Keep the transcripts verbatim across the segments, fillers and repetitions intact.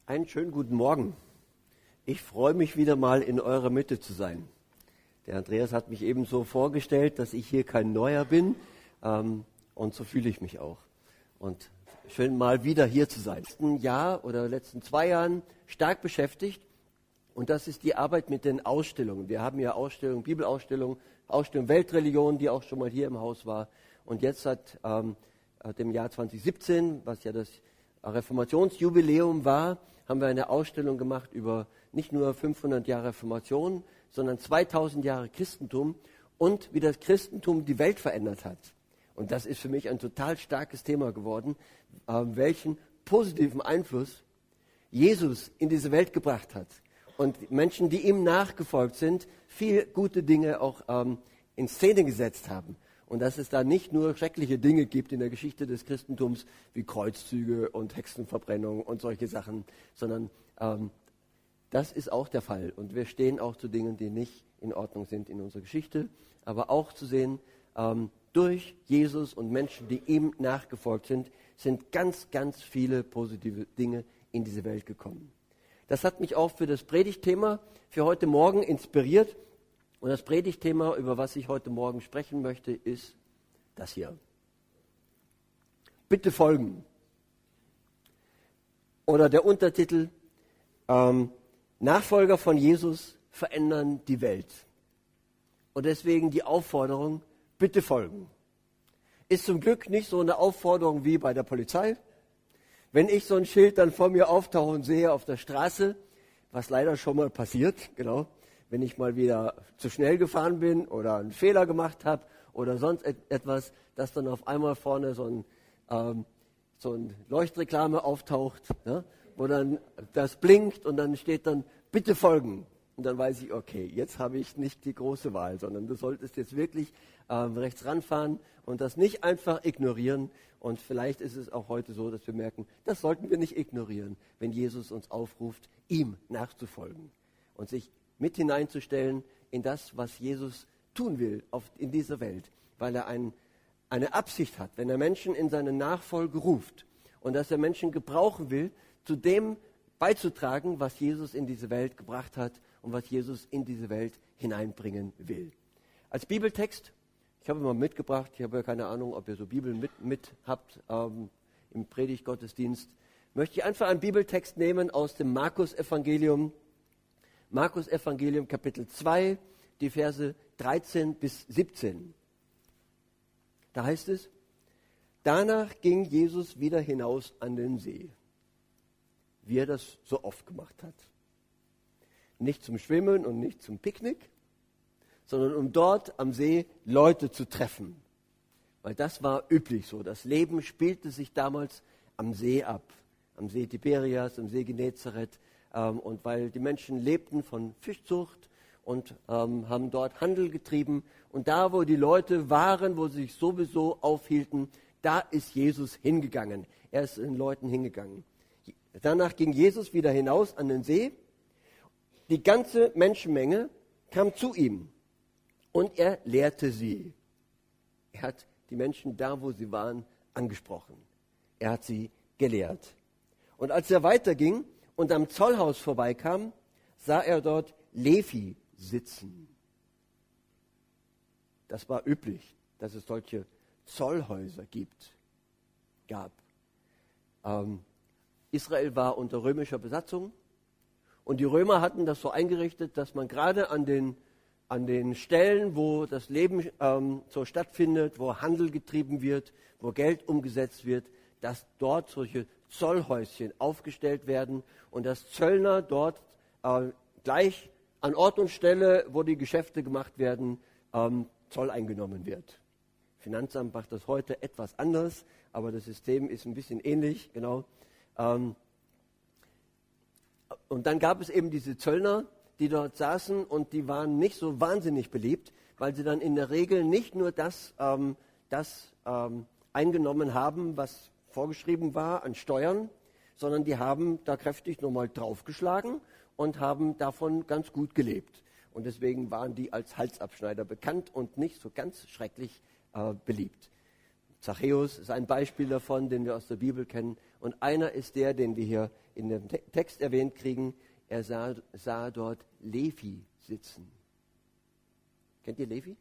Einen schönen guten Morgen. Ich freue mich wieder mal in eurer Mitte zu sein. Der Andreas hat mich eben so vorgestellt, dass ich hier kein Neuer bin, ähm, und so fühle ich mich auch. Und schön mal wieder hier zu sein. Letzten Jahr oder letzten zwei Jahren stark beschäftigt und das ist die Arbeit mit den Ausstellungen. Wir haben ja Ausstellungen, Bibelausstellungen, Ausstellung Weltreligion, die auch schon mal hier im Haus war. Und jetzt seit ähm, dem Jahr zwanzig siebzehn, was ja das Reformationsjubiläum war, haben wir eine Ausstellung gemacht über nicht nur fünfhundert Jahre Reformation, sondern zweitausend Jahre Christentum und wie das Christentum die Welt verändert hat. Und das ist für mich ein total starkes Thema geworden, äh, welchen positiven Einfluss Jesus in diese Welt gebracht hat. Und Menschen, die ihm nachgefolgt sind, viel gute Dinge auch ähm, in Szene gesetzt haben. Und dass es da nicht nur schreckliche Dinge gibt in der Geschichte des Christentums, wie Kreuzzüge und Hexenverbrennung und solche Sachen, sondern ähm, das ist auch der Fall. Und wir stehen auch zu Dingen, die nicht in Ordnung sind in unserer Geschichte, aber auch zu sehen, ähm, durch Jesus und Menschen, die ihm nachgefolgt sind, sind ganz, ganz viele positive Dinge in diese Welt gekommen. Das hat mich auch für das Predigtthema für heute Morgen inspiriert. Und das Predigtthema, über was ich heute Morgen sprechen möchte, ist das hier. Bitte folgen. Oder der Untertitel, ähm, Nachfolger von Jesus verändern die Welt. Und deswegen die Aufforderung, bitte folgen. Ist zum Glück nicht so eine Aufforderung wie bei der Polizei. Wenn ich so ein Schild dann vor mir auftauchen sehe auf der Straße, was leider schon mal passiert, genau, wenn ich mal wieder zu schnell gefahren bin oder einen Fehler gemacht habe oder sonst et- etwas, dass dann auf einmal vorne so ein, ähm, so ein Leuchtreklame auftaucht, ne, wo dann das blinkt und dann steht dann, bitte folgen. Und dann weiß ich, okay, jetzt habe ich nicht die große Wahl, sondern du solltest jetzt wirklich ähm, rechts ranfahren und das nicht einfach ignorieren. Und vielleicht ist es auch heute so, dass wir merken, das sollten wir nicht ignorieren, wenn Jesus uns aufruft, ihm nachzufolgen und sich mit hineinzustellen in das, was Jesus tun will auf, in dieser Welt, weil er ein, eine Absicht hat, wenn er Menschen in seine Nachfolge ruft und dass er Menschen gebrauchen will, zu dem beizutragen, was Jesus in diese Welt gebracht hat und was Jesus in diese Welt hineinbringen will. Als Bibeltext, ich habe mal mitgebracht, ich habe ja keine Ahnung, ob ihr so Bibeln mit, mit habt ähm, im Predigtgottesdienst, möchte ich einfach einen Bibeltext nehmen aus dem Markus-Evangelium, Markus Evangelium Kapitel zwei, die Verse dreizehn bis siebzehn. Da heißt es, danach ging Jesus wieder hinaus an den See, wie er das so oft gemacht hat. Nicht zum Schwimmen und nicht zum Picknick, sondern um dort am See Leute zu treffen. Weil das war üblich so. Das Leben spielte sich damals am See ab. Am See Tiberias, am See Genezareth. Ähm, und weil die Menschen lebten von Fischzucht und ähm, haben dort Handel getrieben. Und da, wo die Leute waren, wo sie sich sowieso aufhielten, da ist Jesus hingegangen. Er ist den Leuten hingegangen. Danach ging Jesus wieder hinaus an den See. Die ganze Menschenmenge kam zu ihm und er lehrte sie. Er hat die Menschen da, wo sie waren, angesprochen. Er hat sie gelehrt. Und als er weiterging und am Zollhaus vorbeikam, sah er dort Levi sitzen. Das war üblich, dass es solche Zollhäuser gibt, gab. Ähm, Israel war unter römischer Besatzung und die Römer hatten das so eingerichtet, dass man gerade an den, an den Stellen, wo das Leben ähm, so stattfindet, wo Handel getrieben wird, wo Geld umgesetzt wird, dass dort solche Zollhäuschen aufgestellt werden und dass Zöllner dort äh, gleich an Ort und Stelle, wo die Geschäfte gemacht werden, ähm, Zoll eingenommen wird. Finanzamt macht das heute etwas anders, aber das System ist ein bisschen ähnlich, genau. Ähm, und dann gab es eben diese Zöllner, die dort saßen und die waren nicht so wahnsinnig beliebt, weil sie dann in der Regel nicht nur das, ähm, das ähm, eingenommen haben, was vorgeschrieben war an Steuern, sondern die haben da kräftig nochmal draufgeschlagen und haben davon ganz gut gelebt. Und deswegen waren die als Halsabschneider bekannt und nicht so ganz schrecklich äh, beliebt. Zachäus ist ein Beispiel davon, den wir aus der Bibel kennen. Und einer ist der, den wir hier in dem Text erwähnt kriegen. Er sah, sah dort Levi sitzen. Kennt ihr Levi?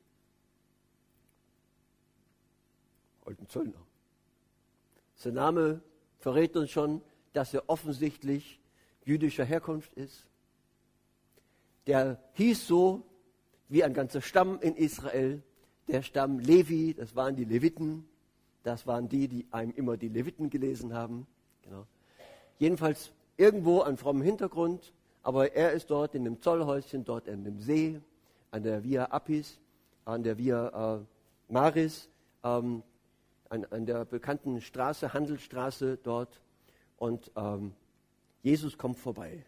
Alten Zöllner. Sein Name verrät uns schon, dass er offensichtlich jüdischer Herkunft ist. Der hieß so wie ein ganzer Stamm in Israel. Der Stamm Levi, das waren die Leviten. Das waren die, die einem immer die Leviten gelesen haben. Genau. Jedenfalls irgendwo an frommem Hintergrund. Aber er ist dort in dem Zollhäuschen, dort an dem See, an der Via Appis, an der Via äh, Maris, ähm, an, an der bekannten Straße, Handelsstraße dort. Und ähm, Jesus kommt vorbei.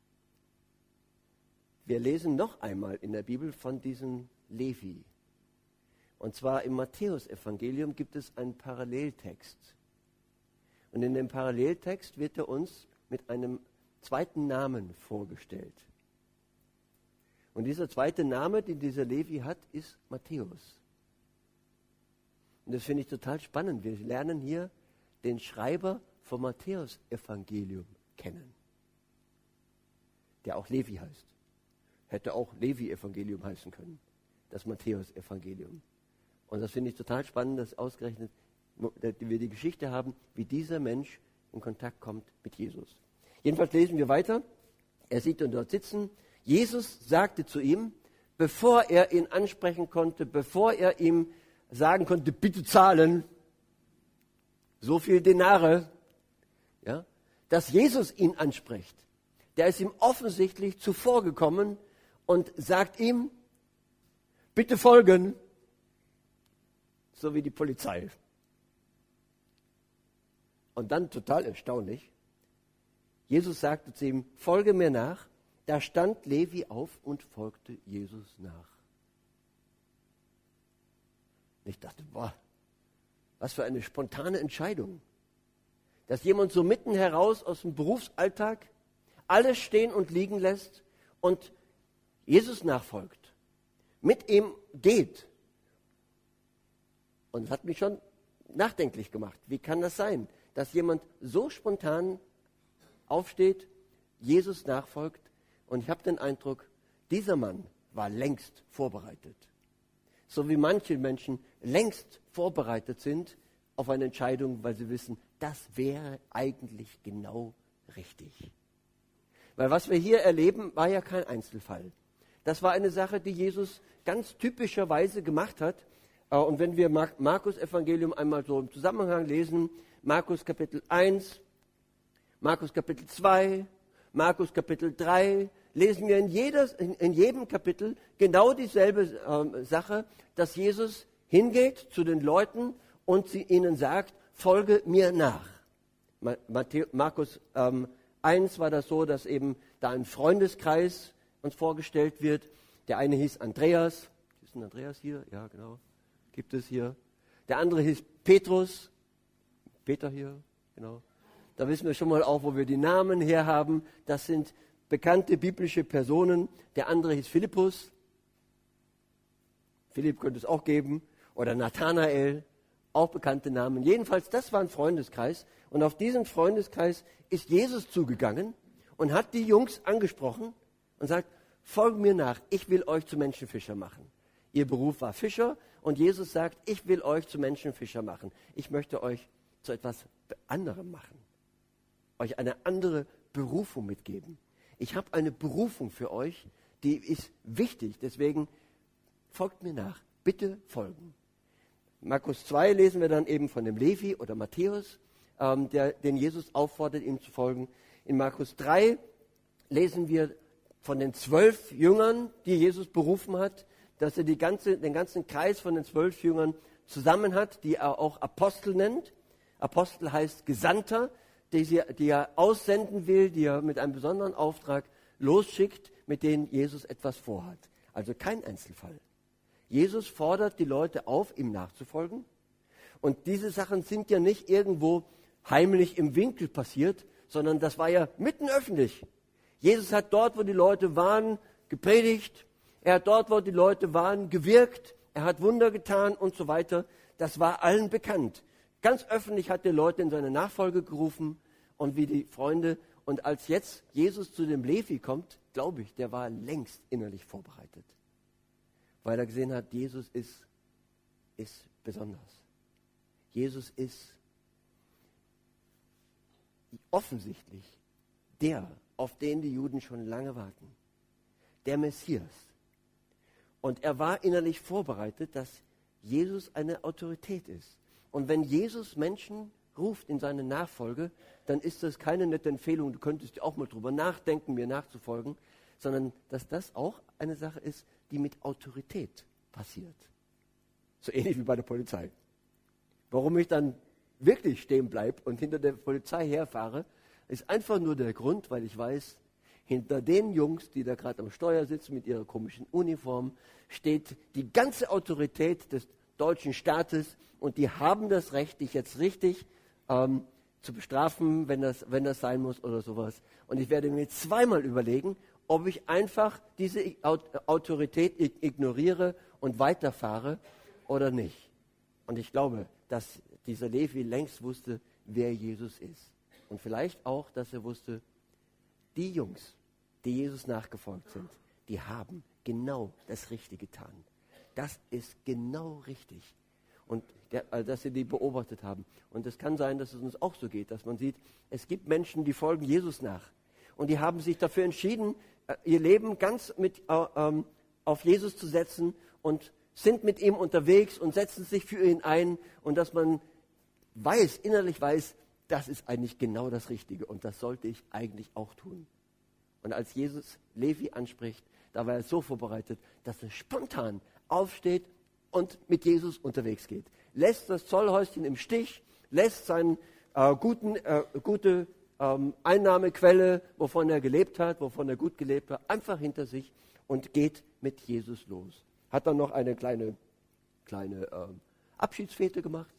Wir lesen noch einmal in der Bibel von diesem Levi. Und zwar im Matthäusevangelium gibt es einen Paralleltext. Und in dem Paralleltext wird er uns mit einem zweiten Namen vorgestellt. Und dieser zweite Name, den dieser Levi hat, ist Matthäus. Und das finde ich total spannend. Wir lernen hier den Schreiber vom Matthäusevangelium kennen, der auch Levi heißt. Hätte auch Levi-Evangelium heißen können, das Matthäusevangelium. Und das finde ich total spannend, dass ausgerechnet wir die Geschichte haben, wie dieser Mensch in Kontakt kommt mit Jesus. Jedenfalls lesen wir weiter. Er sieht ihn dort sitzen. Jesus sagte zu ihm, bevor er ihn ansprechen konnte, bevor er ihm sagen konnte, bitte zahlen, so viel Denare, ja, dass Jesus ihn anspricht. Der ist ihm offensichtlich zuvorgekommen und sagt ihm, bitte folgen, so wie die Polizei. Und dann total erstaunlich, Jesus sagte zu ihm, folge mir nach. Da stand Levi auf und folgte Jesus nach. Ich dachte, boah, was für eine spontane Entscheidung. Dass jemand so mitten heraus aus dem Berufsalltag alles stehen und liegen lässt und Jesus nachfolgt, mit ihm geht. Und es hat mich schon nachdenklich gemacht. Wie kann das sein, dass jemand so spontan aufsteht, Jesus nachfolgt? Und ich habe den Eindruck, dieser Mann war längst vorbereitet. So wie manche Menschen längst vorbereitet sind auf eine Entscheidung, weil sie wissen, das wäre eigentlich genau richtig. Weil was wir hier erleben, war ja kein Einzelfall. Das war eine Sache, die Jesus ganz typischerweise gemacht hat. Und wenn wir Markus Evangelium einmal so im Zusammenhang lesen, Markus Kapitel eins, Markus Kapitel zwei, Markus Kapitel drei, lesen wir in, jedes, in, in jedem Kapitel genau dieselbe äh, Sache, dass Jesus hingeht zu den Leuten und sie ihnen sagt, folge mir nach. Matthäus, Markus ähm, eins war das so, dass eben da ein Freundeskreis uns vorgestellt wird. Der eine hieß Andreas. Ist ein Andreas hier? Ja, genau. Gibt es hier. Der andere hieß Petrus. Peter hier, genau. Da wissen wir schon mal auch, wo wir die Namen her haben. Das sind bekannte biblische Personen. Der andere hieß Philippus. Philipp könnte es auch geben. Oder Nathanael. Auch bekannte Namen. Jedenfalls, das war ein Freundeskreis. Und auf diesen Freundeskreis ist Jesus zugegangen und hat die Jungs angesprochen und sagt, folgt mir nach, ich will euch zu Menschenfischer machen. Ihr Beruf war Fischer und Jesus sagt, ich will euch zu Menschenfischer machen. Ich möchte euch zu etwas anderem machen. Euch eine andere Berufung mitgeben. Ich habe eine Berufung für euch, die ist wichtig. Deswegen folgt mir nach. Bitte folgen. Markus zwei lesen wir dann eben von dem Levi oder Matthäus, ähm, der, den Jesus auffordert, ihm zu folgen. In Markus drei lesen wir von den zwölf Jüngern, die Jesus berufen hat, dass er die ganze, den ganzen Kreis von den zwölf Jüngern zusammen hat, die er auch Apostel nennt. Apostel heißt Gesandter, die, sie, die er aussenden will, die er mit einem besonderen Auftrag losschickt, mit denen Jesus etwas vorhat. Also kein Einzelfall. Jesus fordert die Leute auf, ihm nachzufolgen. Und diese Sachen sind ja nicht irgendwo heimlich im Winkel passiert, sondern das war ja mitten öffentlich. Jesus hat dort, wo die Leute waren, gepredigt. Er hat dort, wo die Leute waren, gewirkt. Er hat Wunder getan und so weiter. Das war allen bekannt. Ganz öffentlich hat er Leute in seine Nachfolge gerufen. und wie die Freunde. Und als jetzt Jesus zu dem Levi kommt, glaube ich, der war längst innerlich vorbereitet. Weil er gesehen hat, Jesus ist, ist besonders. Jesus ist offensichtlich der, auf den die Juden schon lange warten. Der Messias. Und er war innerlich vorbereitet, dass Jesus eine Autorität ist. Und wenn Jesus Menschen ruft in seine Nachfolge, dann ist das keine nette Empfehlung, du könntest auch mal drüber nachdenken, mir nachzufolgen, sondern dass das auch eine Sache ist, die mit Autorität passiert. So ähnlich wie bei der Polizei. Warum ich dann wirklich stehen bleibe und hinter der Polizei herfahre, ist einfach nur der Grund, weil ich weiß, hinter den Jungs, die da gerade am Steuer sitzen mit ihrer komischen Uniform, steht die ganze Autorität des deutschen Staates und die haben das Recht, dich jetzt richtig ähm, zu bestrafen, wenn das, wenn das sein muss oder sowas. Und ich werde mir zweimal überlegen, ob ich einfach diese Autorität ignoriere und weiterfahre oder nicht. Und ich glaube, dass dieser Levi längst wusste, wer Jesus ist. Und vielleicht auch, dass er wusste, die Jungs, die Jesus nachgefolgt sind, die haben genau das Richtige getan. Das ist genau richtig. Und der, also dass sie die beobachtet haben. Und es kann sein, dass es uns auch so geht, dass man sieht, es gibt Menschen, die folgen Jesus nach. Und die haben sich dafür entschieden, ihr Leben ganz mit, äh, ähm, auf Jesus zu setzen und sind mit ihm unterwegs und setzen sich für ihn ein. Und dass man weiß, innerlich weiß, das ist eigentlich genau das Richtige. Und das sollte ich eigentlich auch tun. Und als Jesus Levi anspricht, da war er so vorbereitet, dass er spontan aufsteht und mit Jesus unterwegs geht. Lässt das Zollhäuschen im Stich, lässt seine äh, guten, äh, gute ähm, Einnahmequelle, wovon er gelebt hat, wovon er gut gelebt hat, einfach hinter sich und geht mit Jesus los. Hat dann noch eine kleine, kleine ähm, Abschiedsfete gemacht.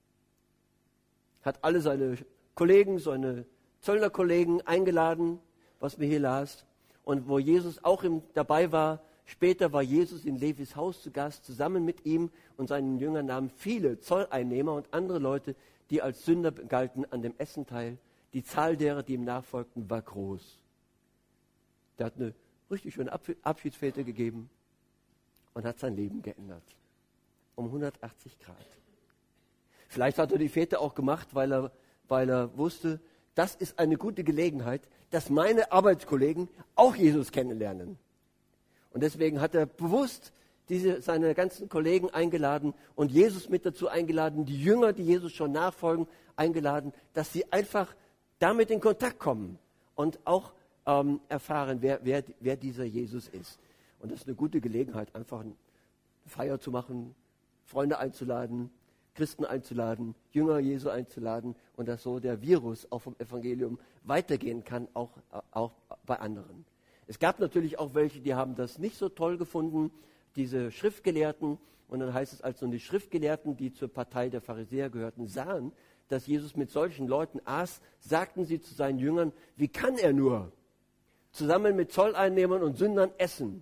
Hat alle seine Kollegen, seine Zöllnerkollegen eingeladen, was wir hier las. Und wo Jesus auch im, dabei war, später war Jesus in Levis Haus zu Gast, zusammen mit ihm und seinen Jüngern nahmen viele Zolleinnehmer und andere Leute, die als Sünder galten, an dem Essen teil. Die Zahl derer, die ihm nachfolgten, war groß. Der hat eine richtig schöne Abschiedsfete gegeben und hat sein Leben geändert. Um hundertachtzig Grad. Vielleicht hat er die Fete auch gemacht, weil er, weil er wusste, das ist eine gute Gelegenheit, dass meine Arbeitskollegen auch Jesus kennenlernen. Und deswegen hat er bewusst diese, seine ganzen Kollegen eingeladen und Jesus mit dazu eingeladen, die Jünger, die Jesus schon nachfolgen, eingeladen, dass sie einfach damit in Kontakt kommen und auch ähm, erfahren, wer, wer, wer dieser Jesus ist. Und das ist eine gute Gelegenheit, einfach eine Feier zu machen, Freunde einzuladen, Christen einzuladen, Jünger Jesu einzuladen und dass so der Virus auch vom Evangelium weitergehen kann, auch, auch bei anderen. Es gab natürlich auch welche, die haben das nicht so toll gefunden, diese Schriftgelehrten. Und dann heißt es, als nun die Schriftgelehrten, die zur Partei der Pharisäer gehörten, sahen, dass Jesus mit solchen Leuten aß, sagten sie zu seinen Jüngern, wie kann er nur zusammen mit Zolleinnehmern und Sündern essen?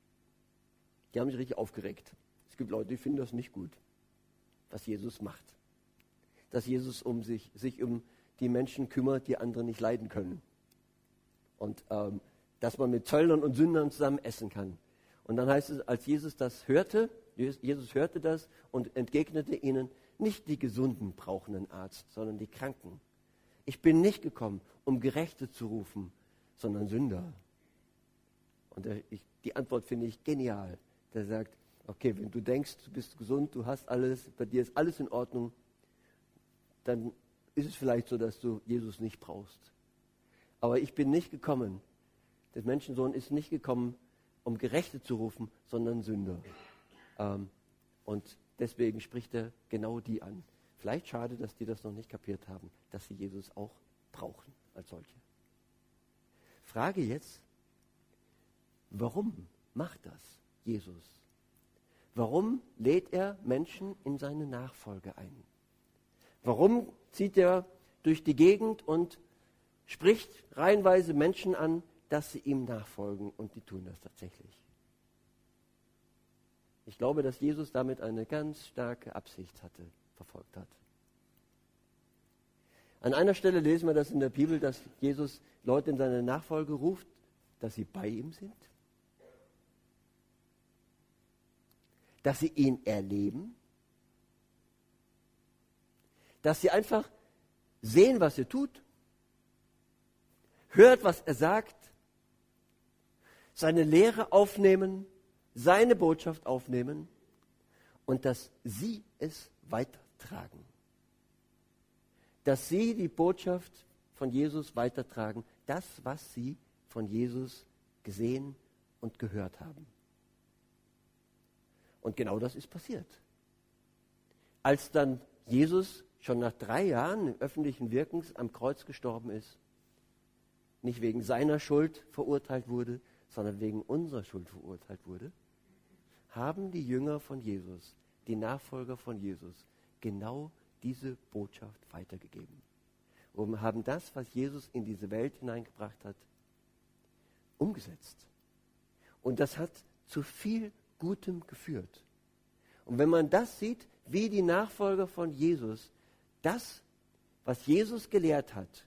Die haben sich richtig aufgeregt. Es gibt Leute, die finden das nicht gut, was Jesus macht. Dass Jesus um sich, sich um die Menschen kümmert, die andere nicht leiden können. Und ähm, dass man mit Zöllnern und Sündern zusammen essen kann. Und dann heißt es, als Jesus das hörte, Jesus hörte das und entgegnete ihnen, nicht die Gesunden brauchen einen Arzt, sondern die Kranken. Ich bin nicht gekommen, um Gerechte zu rufen, sondern Sünder. Und der, ich, die Antwort finde ich genial. Der sagt, okay, wenn du denkst, du bist gesund, du hast alles, bei dir ist alles in Ordnung, dann ist es vielleicht so, dass du Jesus nicht brauchst. Aber ich bin nicht gekommen, der Menschensohn ist nicht gekommen, um Gerechte zu rufen, sondern Sünder. Ähm, und deswegen spricht er genau die an. Vielleicht schade, dass die das noch nicht kapiert haben, dass sie Jesus auch brauchen als solche. Frage jetzt, warum macht das Jesus? Warum lädt er Menschen in seine Nachfolge ein? Warum zieht er durch die Gegend und spricht reihenweise Menschen an, dass sie ihm nachfolgen, und die tun das tatsächlich? Ich glaube, dass Jesus damit eine ganz starke Absicht hatte, verfolgt hat. An einer Stelle lesen wir das in der Bibel, dass Jesus Leute in seine Nachfolge ruft, dass sie bei ihm sind, dass sie ihn erleben, dass sie einfach sehen, was er tut, hört, was er sagt, seine Lehre aufnehmen, seine Botschaft aufnehmen und dass sie es weitertragen. Dass sie die Botschaft von Jesus weitertragen, das, was sie von Jesus gesehen und gehört haben. Und genau das ist passiert. Als dann Jesus schon nach drei Jahren öffentlichen Wirkens am Kreuz gestorben ist, nicht wegen seiner Schuld verurteilt wurde, sondern wegen unserer Schuld verurteilt wurde, haben die Jünger von Jesus, die Nachfolger von Jesus, genau diese Botschaft weitergegeben. Und haben das, was Jesus in diese Welt hineingebracht hat, umgesetzt. Und das hat zu viel Gutem geführt. Und wenn man das sieht, wie die Nachfolger von Jesus das, was Jesus gelehrt hat,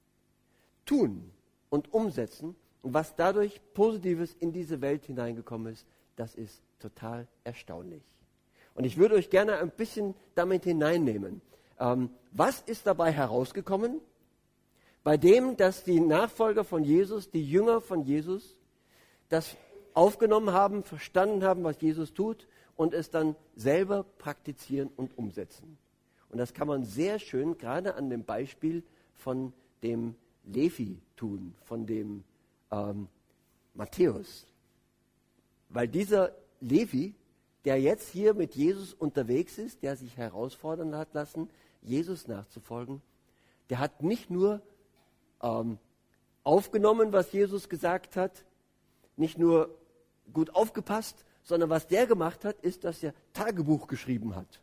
tun und umsetzen und was dadurch Positives in diese Welt hineingekommen ist, das ist total erstaunlich. Und ich würde euch gerne ein bisschen damit hineinnehmen. Ähm, was ist dabei herausgekommen? Bei dem, dass die Nachfolger von Jesus, die Jünger von Jesus, das aufgenommen haben, verstanden haben, was Jesus tut und es dann selber praktizieren und umsetzen. Und das kann man sehr schön gerade an dem Beispiel von dem Levi tun, von dem ähm, Matthäus. Weil dieser Levi, der jetzt hier mit Jesus unterwegs ist, der sich herausfordern hat lassen, Jesus nachzufolgen, der hat nicht nur ähm, aufgenommen, was Jesus gesagt hat, nicht nur gut aufgepasst, sondern was der gemacht hat, ist, dass er Tagebuch geschrieben hat.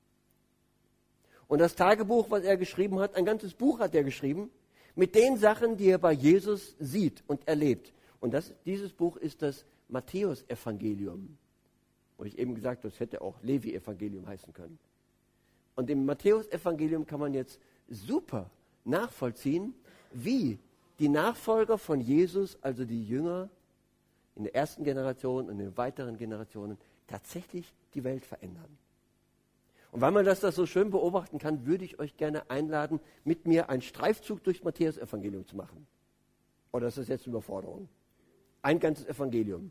Und das Tagebuch, was er geschrieben hat, ein ganzes Buch hat er geschrieben, mit den Sachen, die er bei Jesus sieht und erlebt. Und das, dieses Buch ist das Matthäus-Evangelium. Wo ich eben gesagt habe, das hätte auch Levi-Evangelium heißen können. Und im Matthäus-Evangelium kann man jetzt super nachvollziehen, wie die Nachfolger von Jesus, also die Jünger in der ersten Generation und in den weiteren Generationen, tatsächlich die Welt verändern. Und weil man das, das so schön beobachten kann, würde ich euch gerne einladen, mit mir einen Streifzug durch Matthäus-Evangelium zu machen. Oder ist das jetzt eine Überforderung? Ein ganzes Evangelium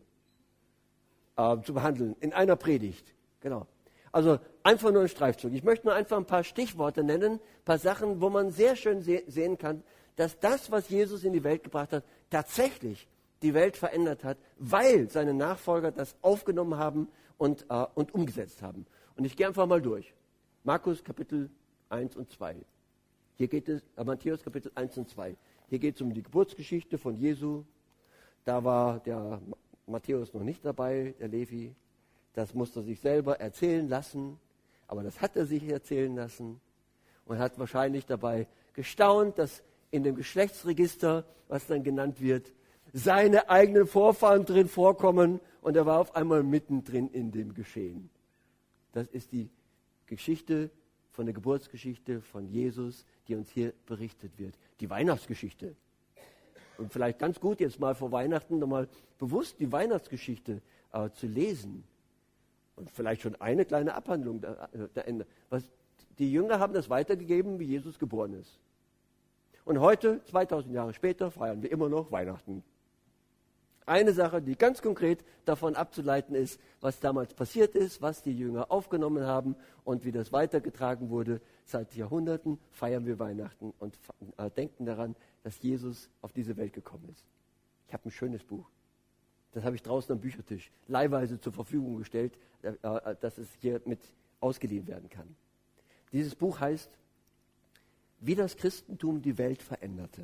äh, zu behandeln, in einer Predigt. Genau. Also einfach nur ein Streifzug. Ich möchte nur einfach ein paar Stichworte nennen, ein paar Sachen, wo man sehr schön se- sehen kann, dass das, was Jesus in die Welt gebracht hat, tatsächlich die Welt verändert hat, weil seine Nachfolger das aufgenommen haben und, äh, und umgesetzt haben. Und ich gehe einfach mal durch. Markus Kapitel eins und zwei. Hier geht es, äh, Matthäus Kapitel eins und zwei. Hier geht es um die Geburtsgeschichte von Jesu. Da war der Matthäus noch nicht dabei, der Levi. Das musste er sich selber erzählen lassen. Aber das hat er sich erzählen lassen. Und hat wahrscheinlich dabei gestaunt, dass in dem Geschlechtsregister, was dann genannt wird, seine eigenen Vorfahren drin vorkommen. Und er war auf einmal mittendrin in dem Geschehen. Das ist die Geschichte von der Geburtsgeschichte von Jesus, die uns hier berichtet wird. Die Weihnachtsgeschichte. Und vielleicht ganz gut, jetzt mal vor Weihnachten nochmal bewusst die Weihnachtsgeschichte äh, zu lesen. Und vielleicht schon eine kleine Abhandlung da, da Ende. Was, die Jünger haben das weitergegeben, wie Jesus geboren ist. Und heute, zweitausend Jahre später, feiern wir immer noch Weihnachten. Eine Sache, die ganz konkret davon abzuleiten ist, was damals passiert ist, was die Jünger aufgenommen haben und wie das weitergetragen wurde. Seit Jahrhunderten feiern wir Weihnachten und äh, denken daran, dass Jesus auf diese Welt gekommen ist. Ich habe ein schönes Buch. Das habe ich draußen am Büchertisch leihweise zur Verfügung gestellt, äh, äh, dass es hier mit ausgeliehen werden kann. Dieses Buch heißt Wie das Christentum die Welt veränderte,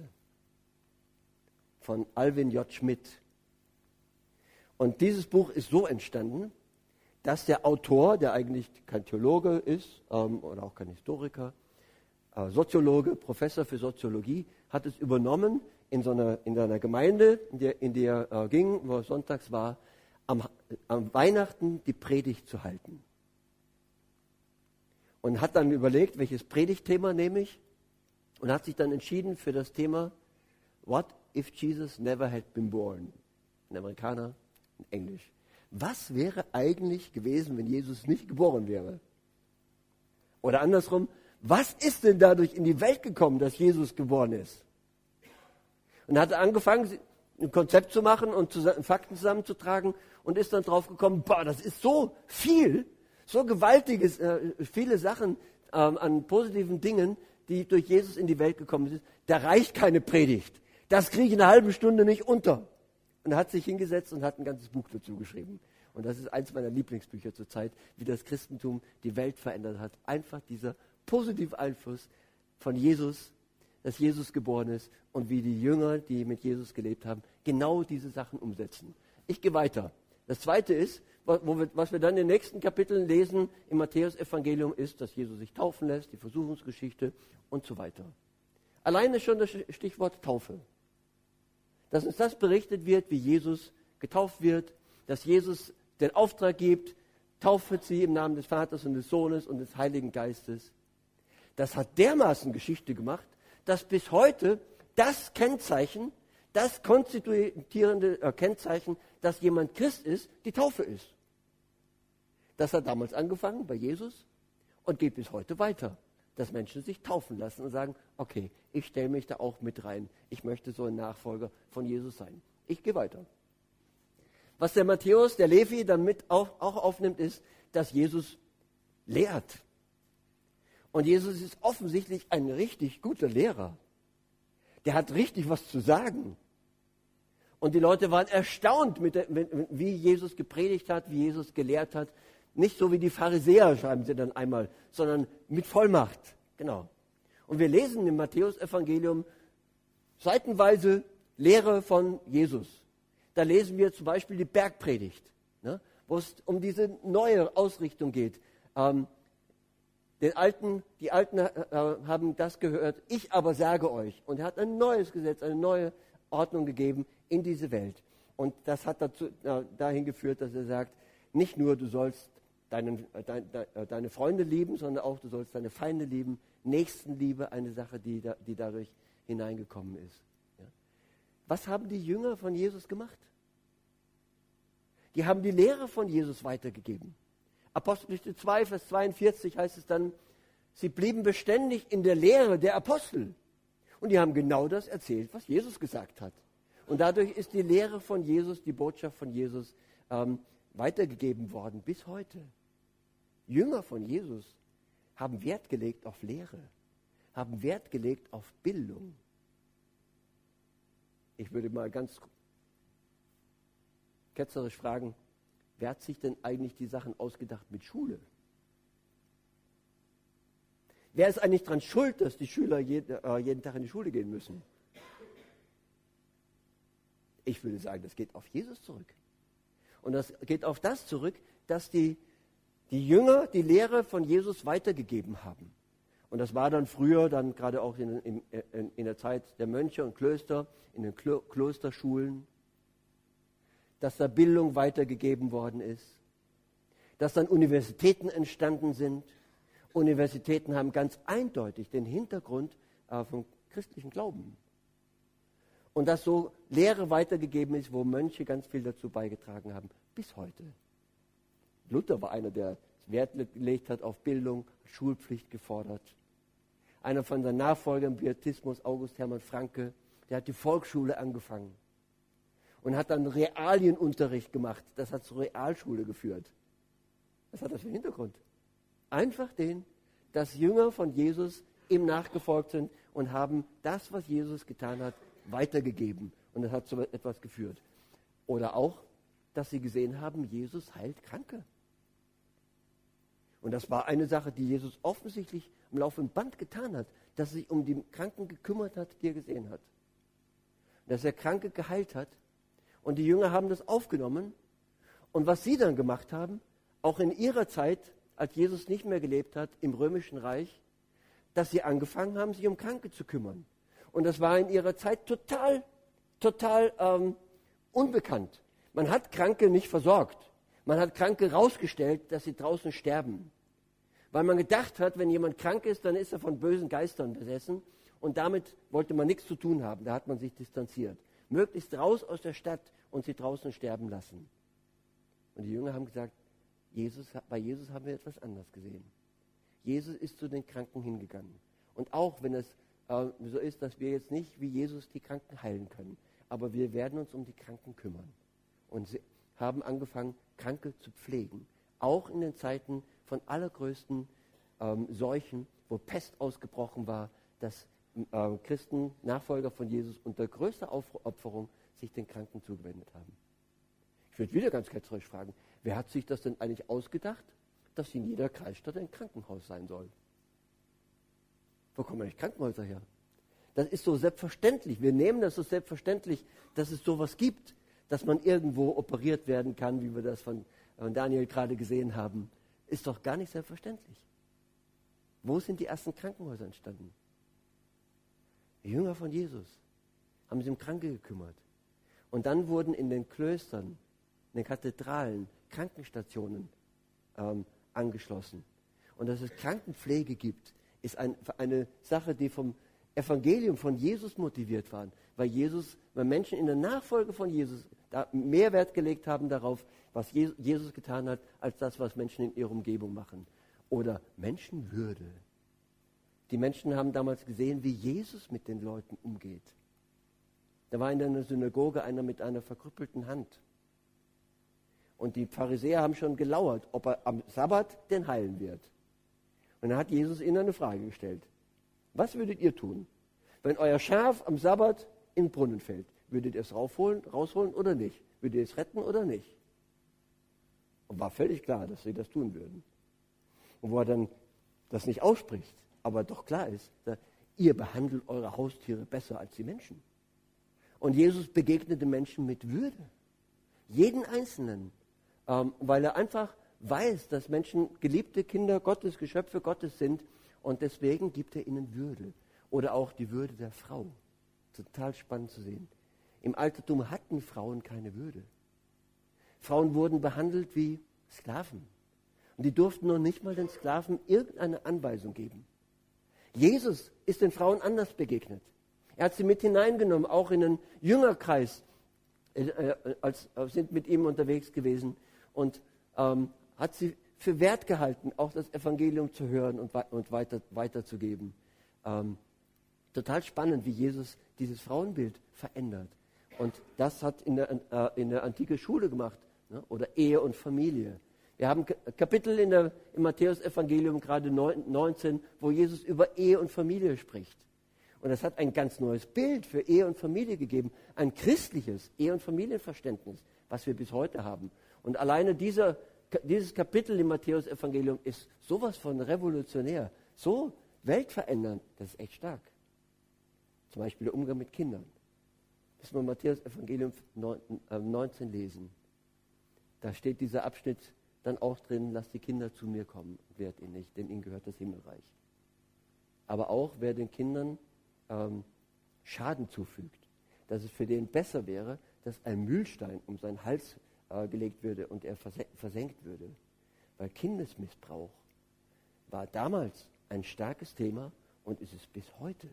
von Alvin J. Schmidt. Und dieses Buch ist so entstanden, dass der Autor, der eigentlich kein Theologe ist ähm, oder auch kein Historiker, äh, Soziologe, Professor für Soziologie, hat es übernommen in, so einer, in einer Gemeinde, in der, in der er äh, ging, wo er sonntags war, am, am Weihnachten die Predigt zu halten. Und hat dann überlegt, welches Predigtthema nehme ich. und hat sich dann entschieden für das Thema What if Jesus never had been born? Ein Amerikaner, in Englisch. Was wäre eigentlich gewesen, wenn Jesus nicht geboren wäre? Oder andersrum, was ist denn dadurch in die Welt gekommen, dass Jesus geboren ist? Und hat angefangen, ein Konzept zu machen und Fakten zusammenzutragen und ist dann drauf gekommen, boah, das ist so viel, so gewaltiges, äh, viele Sachen äh, an positiven Dingen, die durch Jesus in die Welt gekommen sind. Da reicht keine Predigt. Das kriege ich in einer halben Stunde nicht unter. Und er hat sich hingesetzt und hat ein ganzes Buch dazu geschrieben. Und das ist eins meiner Lieblingsbücher zurzeit, wie das Christentum die Welt verändert hat. Einfach dieser positive Einfluss von Jesus, dass Jesus geboren ist und wie die Jünger, die mit Jesus gelebt haben, genau diese Sachen umsetzen. Ich gehe weiter. Das Zweite ist, wo wir, was wir dann in den nächsten Kapiteln lesen im Matthäus-Evangelium, ist, dass Jesus sich taufen lässt, die Versuchungsgeschichte und so weiter. Alleine schon das Stichwort Taufe. Dass uns das berichtet wird, wie Jesus getauft wird, dass Jesus den Auftrag gibt, taufet sie im Namen des Vaters und des Sohnes und des Heiligen Geistes. Das hat dermaßen Geschichte gemacht, dass bis heute das Kennzeichen, das konstituierende äh, Kennzeichen, dass jemand Christ ist, die Taufe ist. Das hat damals angefangen bei Jesus und geht bis heute weiter, dass Menschen sich taufen lassen und sagen, okay, ich stelle mich da auch mit rein. Ich möchte so ein Nachfolger von Jesus sein. Ich gehe weiter. Was der Matthäus, der Levi, dann mit auf, auch aufnimmt, ist, dass Jesus lehrt. Und Jesus ist offensichtlich ein richtig guter Lehrer. Der hat richtig was zu sagen. Und die Leute waren erstaunt, mit der, wie Jesus gepredigt hat, wie Jesus gelehrt hat. Nicht so wie die Pharisäer, schreiben sie dann einmal, sondern mit Vollmacht. Genau. Und wir lesen im Matthäus-Evangelium seitenweise Lehre von Jesus. Da lesen wir zum Beispiel die Bergpredigt, ne, wo es um diese neue Ausrichtung geht. Ähm, den Alten, die Alten äh, haben das gehört, ich aber sage euch. Und er hat ein neues Gesetz, eine neue Ordnung gegeben in diese Welt. Und das hat dazu, äh, dahin geführt, dass er sagt, nicht nur du sollst deinen, äh, dein, de, deine Freunde lieben, sondern auch du sollst deine Feinde lieben. Nächstenliebe, eine Sache, die, da, die dadurch hineingekommen ist. Ja. Was haben die Jünger von Jesus gemacht? Die haben die Lehre von Jesus weitergegeben. Apostelgeschichte zwei, Vers zweiundvierzig heißt es dann, sie blieben beständig in der Lehre der Apostel. Und die haben genau das erzählt, was Jesus gesagt hat. Und dadurch ist die Lehre von Jesus, die Botschaft von Jesus ähm, weitergegeben worden bis heute. Jünger von Jesus haben Wert gelegt auf Lehre, haben Wert gelegt auf Bildung. Ich würde mal ganz ketzerisch fragen, wer hat sich denn eigentlich die Sachen ausgedacht mit Schule? Wer ist eigentlich daran schuld, dass die Schüler jeden, äh, jeden Tag in die Schule gehen müssen? Ich würde sagen, das geht auf Jesus zurück. Und das geht auf das zurück, dass die, die Jünger die Lehre von Jesus weitergegeben haben. Und das war dann früher, dann gerade auch in, in, in der Zeit der Mönche und Klöster, in den Klo- Klosterschulen, dass da Bildung weitergegeben worden ist, dass dann Universitäten entstanden sind. Universitäten haben ganz eindeutig den Hintergrund äh, vom christlichen Glauben. Und dass so Lehre weitergegeben ist, wo Mönche ganz viel dazu beigetragen haben, bis heute. Luther war einer, der Wert gelegt hat auf Bildung, Schulpflicht gefordert. Einer von seinen Nachfolgern im Pietismus, August Hermann Francke, der hat die Volksschule angefangen und hat dann Realienunterricht gemacht. Das hat zur Realschule geführt. Was hat das für einen Hintergrund? Einfach den, dass Jünger von Jesus ihm nachgefolgt sind und haben das, was Jesus getan hat, weitergegeben. Und das hat zu etwas geführt. Oder auch, dass sie gesehen haben, Jesus heilt Kranke. Und das war eine Sache, die Jesus offensichtlich am laufenden Band getan hat, dass er sich um die Kranken gekümmert hat, die er gesehen hat. Dass er Kranke geheilt hat. Und die Jünger haben das aufgenommen. Und was sie dann gemacht haben, auch in ihrer Zeit, als Jesus nicht mehr gelebt hat, im Römischen Reich, dass sie angefangen haben, sich um Kranke zu kümmern. Und das war in ihrer Zeit total, total ähm, unbekannt. Man hat Kranke nicht versorgt. Man hat Kranke rausgestellt, dass sie draußen sterben. Weil man gedacht hat, wenn jemand krank ist, dann ist er von bösen Geistern besessen und damit wollte man nichts zu tun haben. Da hat man sich distanziert. Möglichst raus aus der Stadt und sie draußen sterben lassen. Und die Jünger haben gesagt, Jesus, bei Jesus haben wir etwas anderes gesehen. Jesus ist zu den Kranken hingegangen. Und auch wenn es äh, so ist, dass wir jetzt nicht wie Jesus die Kranken heilen können, aber wir werden uns um die Kranken kümmern. Und sie haben angefangen, Kranke zu pflegen. Auch in den Zeiten von allergrößten ähm, Seuchen, wo Pest ausgebrochen war, dass äh, Christen, Nachfolger von Jesus, unter größter Aufopferung sich den Kranken zugewendet haben. Ich würde wieder ganz ketzerisch fragen, wer hat sich das denn eigentlich ausgedacht, dass in jeder Kreisstadt ein Krankenhaus sein soll? Wo kommen eigentlich Krankenhäuser her? Das ist so selbstverständlich. Wir nehmen das so selbstverständlich, dass es sowas gibt, dass man irgendwo operiert werden kann, wie wir das von, von Daniel gerade gesehen haben. Ist doch gar nicht selbstverständlich. Wo sind die ersten Krankenhäuser entstanden? Die Jünger von Jesus haben sich um Kranke gekümmert. Und dann wurden in den Klöstern, in den Kathedralen, Krankenstationen ähm, angeschlossen. Und dass es Krankenpflege gibt, ist ein, eine Sache, die vom Evangelium von Jesus motiviert war. Weil Jesus, weil Menschen in der Nachfolge von Jesus da mehr Wert gelegt haben darauf, was Jesus getan hat, als das, was Menschen in ihrer Umgebung machen. Oder Menschenwürde. Die Menschen haben damals gesehen, wie Jesus mit den Leuten umgeht. Da war in einer Synagoge einer mit einer verkrüppelten Hand. Und die Pharisäer haben schon gelauert, ob er am Sabbat denn heilen wird. Und dann hat Jesus ihnen eine Frage gestellt. Was würdet ihr tun, wenn euer Schaf am Sabbat in den Brunnen fällt? Würdet ihr es rausholen, rausholen oder nicht? Würdet ihr es retten oder nicht? Und war völlig klar, dass sie das tun würden. Und wo er dann das nicht ausspricht, aber doch klar ist, ihr behandelt eure Haustiere besser als die Menschen. Und Jesus begegnete Menschen mit Würde. Jeden Einzelnen. Ähm, weil er einfach weiß, dass Menschen geliebte Kinder Gottes, Geschöpfe Gottes sind. Und deswegen gibt er ihnen Würde. Oder auch die Würde der Frau. Total spannend zu sehen. Im Altertum hatten Frauen keine Würde. Frauen wurden behandelt wie Sklaven. Und die durften noch nicht mal den Sklaven irgendeine Anweisung geben. Jesus ist den Frauen anders begegnet. Er hat sie mit hineingenommen, auch in den Jüngerkreis, äh, äh, als, äh, sind mit ihm unterwegs gewesen und ähm, hat sie für wert gehalten, auch das Evangelium zu hören und, und weiter, weiterzugeben. Ähm, total spannend, wie Jesus dieses Frauenbild verändert. Und das hat in der, äh, in der Antike Schule gemacht, ne? Oder Ehe und Familie. Wir haben Kapitel in der, im Matthäus-Evangelium, gerade neunzehn, wo Jesus über Ehe und Familie spricht. Und das hat ein ganz neues Bild für Ehe und Familie gegeben. Ein christliches Ehe- und Familienverständnis, was wir bis heute haben. Und alleine dieser, dieses Kapitel im Matthäus-Evangelium ist sowas von revolutionär, so weltverändernd, das ist echt stark. Zum Beispiel der Umgang mit Kindern. Müssen wir Matthäus-Evangelium neunzehn lesen. Da steht dieser Abschnitt dann auch drin, lasst die Kinder zu mir kommen, wehrt ihn nicht, denn ihnen gehört das Himmelreich. Aber auch, wer den Kindern ähm, Schaden zufügt, dass es für den besser wäre, dass ein Mühlstein um seinen Hals äh, gelegt würde und er verse- versenkt würde. Weil Kindesmissbrauch war damals ein starkes Thema und ist es bis heute.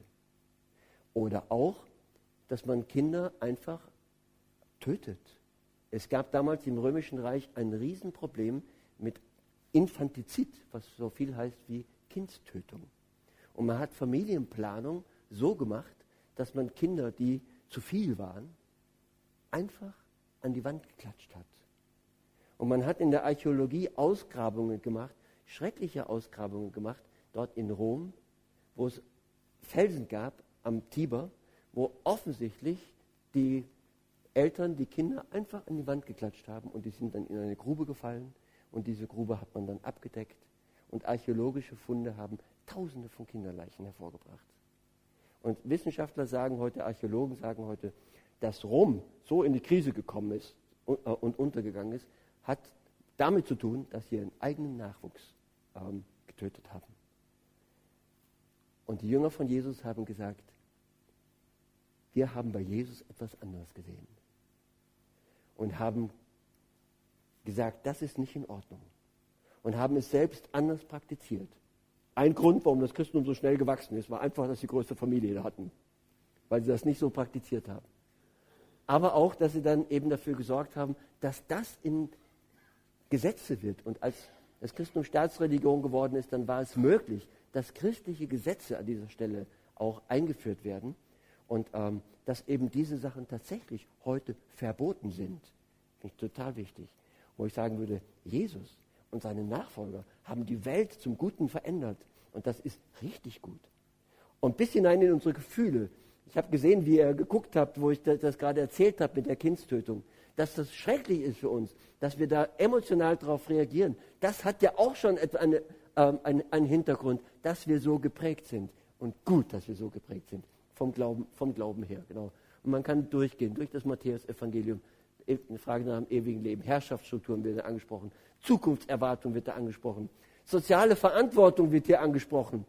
Oder auch, dass man Kinder einfach tötet. Es gab damals im Römischen Reich ein Riesenproblem mit Infantizid, was so viel heißt wie Kindstötung. Und man hat Familienplanung so gemacht, dass man Kinder, die zu viel waren, einfach an die Wand geklatscht hat. Und man hat in der Archäologie Ausgrabungen gemacht, schreckliche Ausgrabungen gemacht, dort in Rom, wo es Felsen gab am Tiber, wo offensichtlich die Eltern die Kinder einfach an die Wand geklatscht haben und die sind dann in eine Grube gefallen und diese Grube hat man dann abgedeckt und archäologische Funde haben Tausende von Kinderleichen hervorgebracht. Und Wissenschaftler sagen heute, Archäologen sagen heute, dass Rom so in die Krise gekommen ist und, äh, und untergegangen ist, hat damit zu tun, dass sie ihren eigenen Nachwuchs ähm, getötet haben. Und die Jünger von Jesus haben gesagt, wir haben bei Jesus etwas anderes gesehen. Und haben gesagt, das ist nicht in Ordnung. Und haben es selbst anders praktiziert. ein Grund, warum das Christentum so schnell gewachsen ist, war einfach, dass sie größte Familie hatten, weil sie das nicht so praktiziert haben. Aber auch, dass sie dann eben dafür gesorgt haben, dass das in Gesetze wird. Und als das Christentum Staatsreligion geworden ist, dann war es möglich, dass christliche Gesetze an dieser Stelle auch eingeführt werden und ähm, dass eben diese Sachen tatsächlich heute verboten sind. Finde ich total wichtig. Wo ich sagen würde, Jesus und seine Nachfolger haben die Welt zum Guten verändert. Und das ist richtig gut. Und bis hinein in unsere Gefühle. Ich habe gesehen, wie ihr geguckt habt, wo ich das, das gerade erzählt habe mit der Kindstötung, dass das schrecklich ist für uns, dass wir da emotional darauf reagieren. Das hat ja auch schon eine, ähm, einen, einen Hintergrund, dass wir so geprägt sind. Und gut, dass wir so geprägt sind. Vom Glauben, vom Glauben her, genau. Und man kann durchgehen, durch das Matthäus-Evangelium. Eine Frage nach dem ewigen Leben, Herrschaftsstrukturen wird da angesprochen, Zukunftserwartung wird da angesprochen, soziale Verantwortung wird hier angesprochen,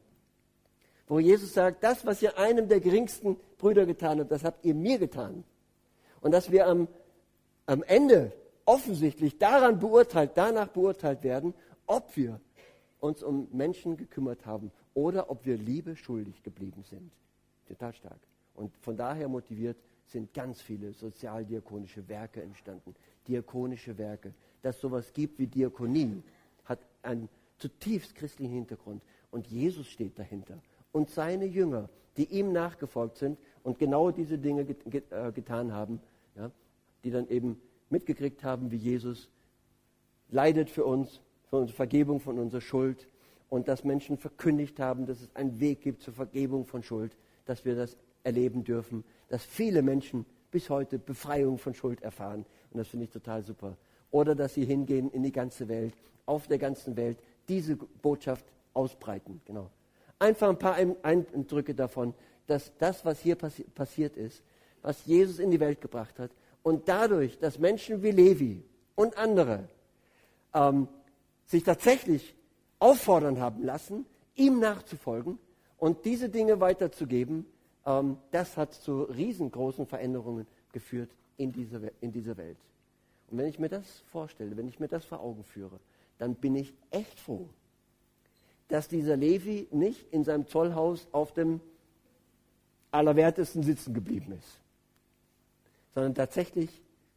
wo Jesus sagt, das, was ihr einem der geringsten Brüder getan habt, das habt ihr mir getan. Und dass wir am, am Ende offensichtlich daran beurteilt, danach beurteilt werden, ob wir uns um Menschen gekümmert haben oder ob wir Liebe schuldig geblieben sind. Total stark. Und von daher motiviert sind ganz viele sozialdiakonische Werke entstanden, diakonische Werke. Dass es sowas gibt wie Diakonie, hat einen zutiefst christlichen Hintergrund. Und Jesus steht dahinter. Und seine Jünger, die ihm nachgefolgt sind und genau diese Dinge get, get, äh, getan haben, ja, die dann eben mitgekriegt haben, wie Jesus leidet für uns, für unsere Vergebung von unserer Schuld und dass Menschen verkündigt haben, dass es einen Weg gibt zur Vergebung von Schuld, dass wir das erleben dürfen, dass viele Menschen bis heute Befreiung von Schuld erfahren. Und das finde ich total super. Oder dass sie hingehen in die ganze Welt, auf der ganzen Welt, diese Botschaft ausbreiten. Genau. Einfach ein paar Eindrücke davon, dass das, was hier passi- passiert ist, was Jesus in die Welt gebracht hat, und dadurch, dass Menschen wie Levi und andere ähm, sich tatsächlich auffordern haben lassen, ihm nachzufolgen und diese Dinge weiterzugeben, ähm, das hat zu riesengroßen Veränderungen geführt in dieser, in dieser Welt. Und wenn ich mir das vorstelle, wenn ich mir das vor Augen führe, dann bin ich echt froh, dass dieser Levi nicht in seinem Zollhaus auf dem Allerwertesten sitzen geblieben ist, sondern tatsächlich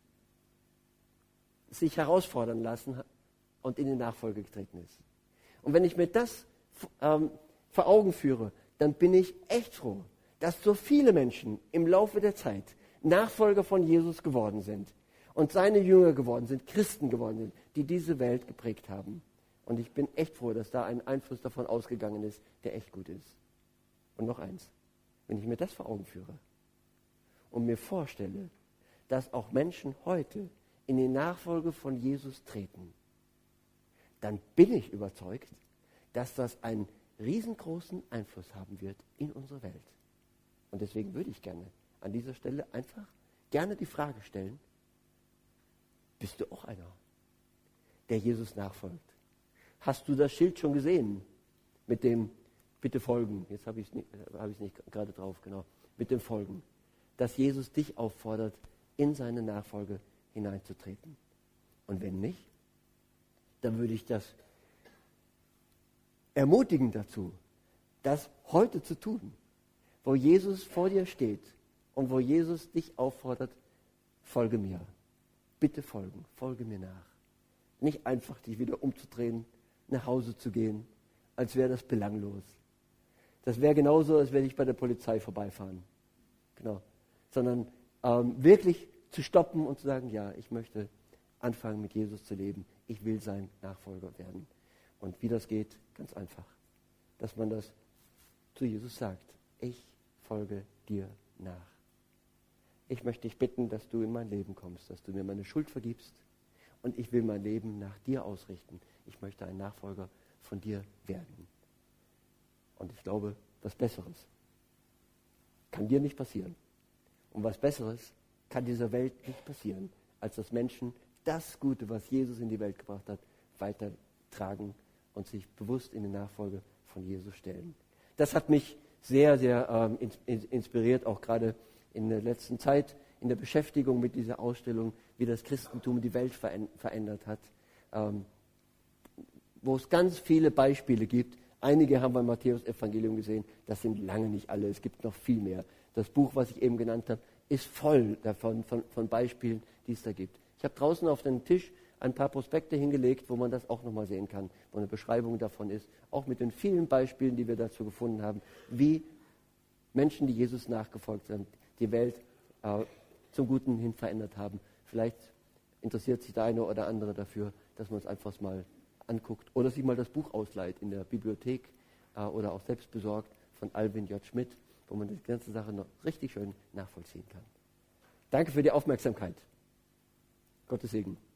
sich herausfordern lassen und in die Nachfolge getreten ist. Und wenn ich mir das ähm, vor Augen führe, dann bin ich echt froh, dass so viele Menschen im Laufe der Zeit Nachfolger von Jesus geworden sind und seine Jünger geworden sind, Christen geworden sind, die diese Welt geprägt haben. Und ich bin echt froh, dass da ein Einfluss davon ausgegangen ist, der echt gut ist. Und noch eins, wenn ich mir das vor Augen führe und mir vorstelle, dass auch Menschen heute in die Nachfolge von Jesus treten, dann bin ich überzeugt, dass das einen riesengroßen Einfluss haben wird in unserer Welt. Und deswegen würde ich gerne an dieser Stelle einfach gerne die Frage stellen, bist du auch einer, der Jesus nachfolgt? Hast du das Schild schon gesehen mit dem Bitte folgen? Jetzt habe ich es nicht, hab ich's nicht gerade drauf, genau. Mit dem Folgen. Dass Jesus dich auffordert, in seine Nachfolge hineinzutreten. Und wenn nicht, dann würde ich das ermutigen dazu, das heute zu tun, wo Jesus vor dir steht und wo Jesus dich auffordert, folge mir. Bitte folgen, folge mir nach. Nicht einfach dich wieder umzudrehen, nach Hause zu gehen, als wäre das belanglos. Das wäre genauso, als würde ich bei der Polizei vorbeifahren. Genau. Sondern ähm, wirklich zu stoppen und zu sagen, ja, ich möchte anfangen mit Jesus zu leben. Ich will sein Nachfolger werden. Und wie das geht, ganz einfach. Dass man das zu Jesus sagt. Ich folge dir nach. Ich möchte dich bitten, dass du in mein Leben kommst, dass du mir meine Schuld vergibst. Und ich will mein Leben nach dir ausrichten. Ich möchte ein Nachfolger von dir werden. Und ich glaube, was Besseres kann dir nicht passieren. Und was Besseres kann dieser Welt nicht passieren, als dass Menschen das Gute, was Jesus in die Welt gebracht hat, weitertragen und sich bewusst in die Nachfolge von Jesus stellen. Das hat mich sehr, sehr ähm, inspiriert, auch gerade in der letzten Zeit, in der Beschäftigung mit dieser Ausstellung, wie das Christentum die Welt verändert hat, ähm, wo es ganz viele Beispiele gibt, Einige haben beim Matthäus-Evangelium gesehen, das sind lange nicht alle, es gibt noch viel mehr. Das Buch, was ich eben genannt habe, ist voll davon, von, von Beispielen, die es da gibt. Ich habe draußen auf den Tisch ein paar Prospekte hingelegt, wo man das auch nochmal sehen kann, wo eine Beschreibung davon ist, auch mit den vielen Beispielen, die wir dazu gefunden haben, wie Menschen, die Jesus nachgefolgt sind, die Welt äh, zum Guten hin verändert haben. Vielleicht interessiert sich der eine oder andere dafür, dass man es einfach mal anguckt oder sich mal das Buch ausleiht in der Bibliothek äh, oder auch selbst besorgt von Alvin J. Schmidt, wo man die ganze Sache noch richtig schön nachvollziehen kann. Danke für die Aufmerksamkeit. Gottes Segen.